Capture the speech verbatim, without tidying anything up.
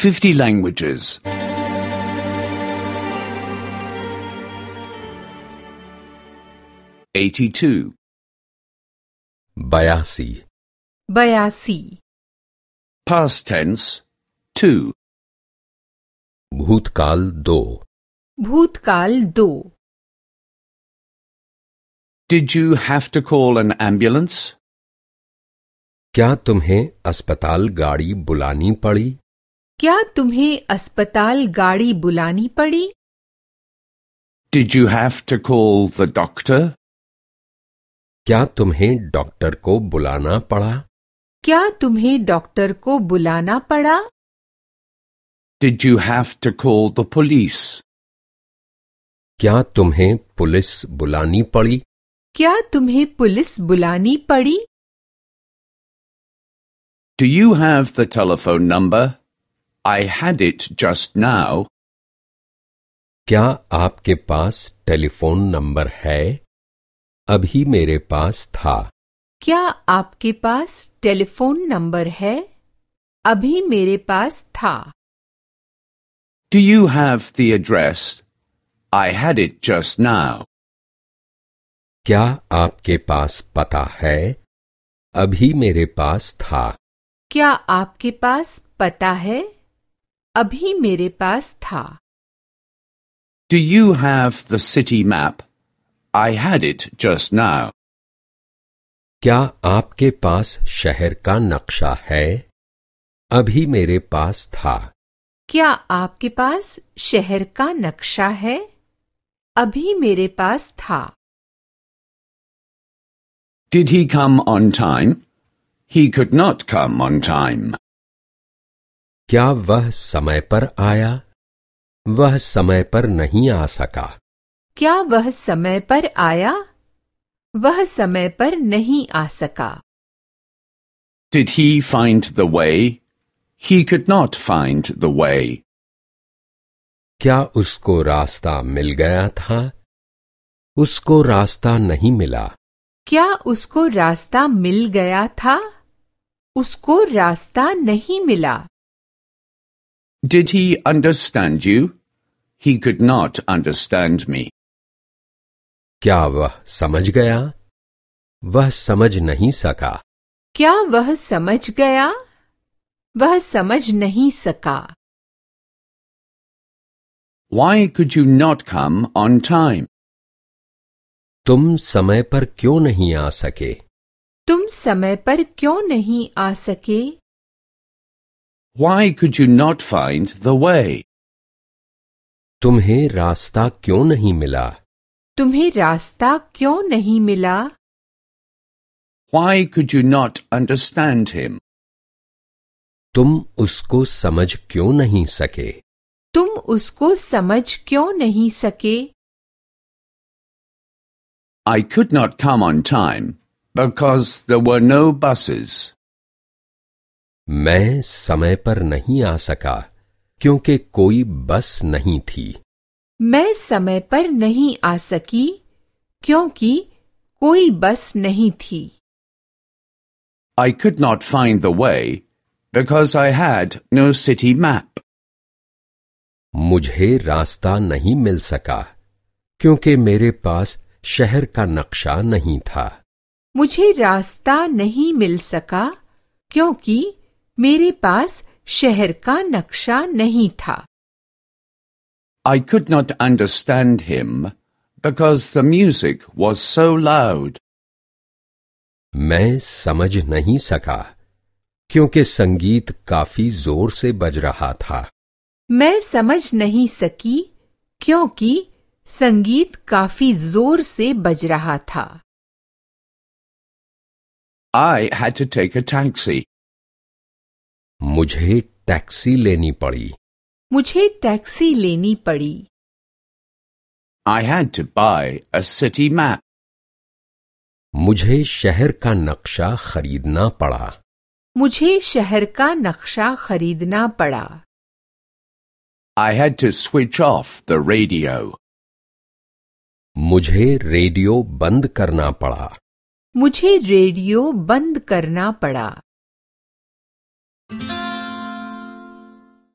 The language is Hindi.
fifty languages. eighty-two. बयासी, बयासी, Past tense, two. भूतकाल दो, भूतकाल दो। Did you have to call an ambulance? क्या तुम्हें अस्पताल गाड़ी बुलानी पड़ी? क्या तुम्हें अस्पताल गाड़ी बुलानी पड़ी? Did you have to call the doctor? क्या तुम्हें डॉक्टर को बुलाना पड़ा? क्या तुम्हें डॉक्टर को बुलाना पड़ा? Did you have to call the police? क्या तुम्हें पुलिस बुलानी पड़ी? क्या तुम्हें पुलिस बुलानी पड़ी? Do you have the telephone number? I had it just now. क्या आपके पास टेलीफोन नंबर है? अभी मेरे पास था। क्या आपके पास टेलीफोन नंबर है? अभी मेरे पास था। Do you have the address? I had it just now. क्या आपके पास पता है? अभी मेरे पास था। क्या आपके पास पता है? अभी मेरे पास था। Do you have the city map? I had it just now. क्या आपके पास शहर का नक्शा है? अभी मेरे पास था। क्या आपके पास शहर का नक्शा है? अभी मेरे पास था। Did he come on time? He could not come on time. क्या वह समय पर आया? वह समय पर नहीं आ सका। क्या वह समय पर आया? वह समय पर नहीं आ सका। Did he find the way? He could not find the way. क्या उसको रास्ता मिल गया था? उसको रास्ता नहीं मिला। क्या उसको रास्ता मिल गया था? उसको रास्ता नहीं मिला। Did he understand you? He could not understand me. क्या वह समझ गया? वह समझ नहीं सका। क्या वह समझ गया? वह समझ नहीं सका। Why could you not come on time? तुम समय पर क्यों नहीं आ सके? तुम समय पर क्यों नहीं आ सके? Why could you not find the way? तुम्हें रास्ता क्यों नहीं मिला? तुम्हें रास्ता क्यों नहीं मिला? Why could you not understand him? तुम उसको समझ क्यों नहीं सके? तुम उसको समझ क्यों नहीं सके? I could not come on time because there were no buses. मैं समय पर नहीं आ सका क्योंकि कोई बस नहीं थी। मैं समय पर नहीं आ सकी क्योंकि कोई बस नहीं थी। I could not find the way because I had no city map. मुझे रास्ता नहीं मिल सका क्योंकि मेरे पास शहर का नक्शा नहीं था। मुझे रास्ता नहीं मिल सका क्योंकि मेरे पास शहर का नक्शा नहीं था। I could not understand him because the music was so loud. मैं समझ नहीं सका क्योंकि संगीत काफी जोर से बज रहा था। मैं समझ नहीं सकी क्योंकि संगीत काफी जोर से बज रहा था। I had to take a taxi. मुझे टैक्सी लेनी पड़ी। मुझे टैक्सी लेनी पड़ी। I had to buy a city map. मुझे शहर का नक्शा खरीदना पड़ा। मुझे शहर का नक्शा खरीदना पड़ा। I had to switch off the radio. मुझे रेडियो बंद करना पड़ा। मुझे रेडियो बंद करना पड़ा।